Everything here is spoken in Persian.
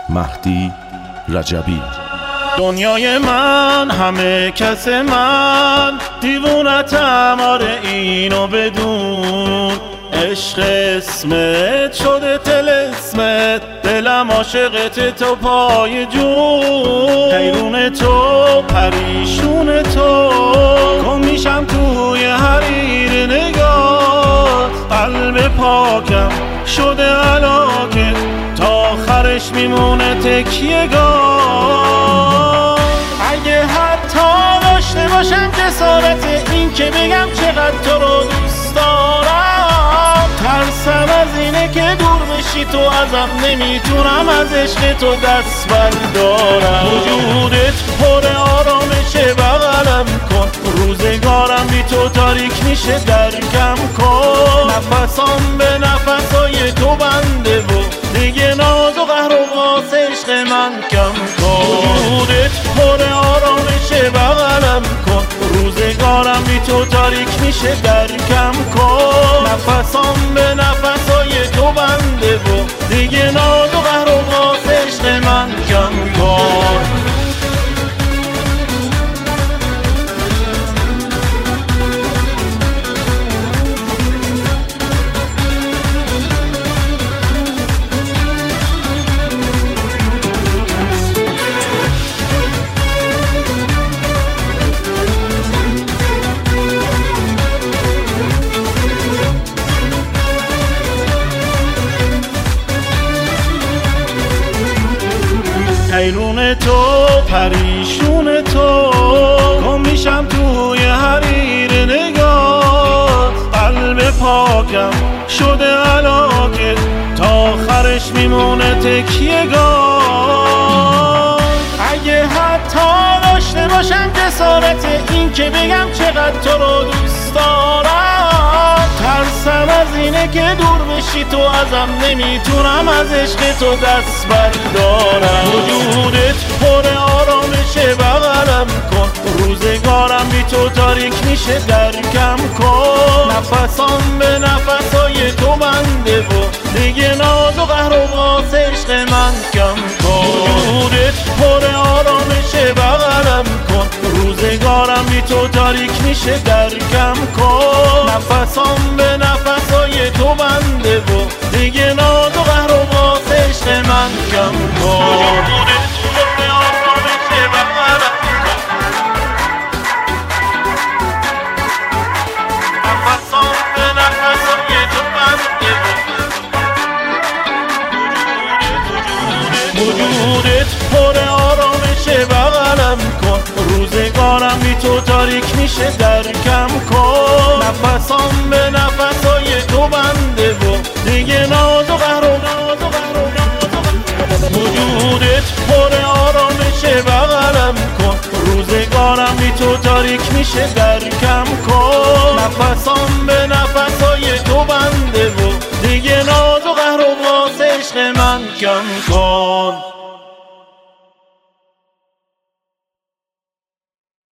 مهدی رجبی. دنیای من همه کس من دیوونتم، آره اینو بدون. عشق اسمت شده طلسمت، دلم عاشقت تو پای جون. حیرون تو پریشون تو، گم میشم توی حریر نگاه. قلب پاکم شده علاقه، تا آخرش میمونه تکیه‌گاه. اگه حتی داشته باشم جسارت این که بگم چقدر تو رو دوست دارم، ترسم از اینه که دور بشی تو ازم، نمیتونم از عشق تو دست بردارم. وجودت پر آرامشه، بغلم کن، روزگارم بی تو تاریک میشه، درکم کن. نفسام به نفسای تو بنده و دیگه ناز و قهر و غاص عشق من کم کن. وجودت پر آرامشه، بغلم کن، روزگارم بی تو تاریک میشه، درکم کن. نفسام به نفسای تو بنده و دیگه ناز و قهر و غاص عشق من کم کن. حیرون تو پریشون تو، گم میشم توی حریر نگاه. قلب پاکم شده علاقه، تا آخرش میمونه تکیه‌گاه. اگه حتی داشته باشم جسارت این که بگم چقدر تو رو دوست دارم، ترسم از اینه که دور بشی تو ازم، نمیتونم از عشق تو دست بردارم. وجودت پر آرامشه، بغلم کن، روزگارم بی تو تاریک میشه، درکم کن. نفسام به نفسای تو بنده و دیگه ناز و قهر و غاص عشق من کم کن. وجودت پر آرامشه، بغلم کن، روزگارم بی تو تاریک میشه، درکم کن. نفسام به نفسای تو بنده و دیگه ناز و قهر و غاص عشق من کم کن. وجودت پر آرامشه، بغلم کن، روزگارم بی تو تاریک میشه، درکم کن. نفسام به نفسای تو بنده و دیگه ناز و قهر و ناز و قهر و ناز و قهر. وجودت پر آرامشه، بغلم کن، روزگارم بی تو تاریک میشه، درکم کن. نفسام به نفسای تو بنده و دیگه ناز و قهر و غاص عشق من کم کن.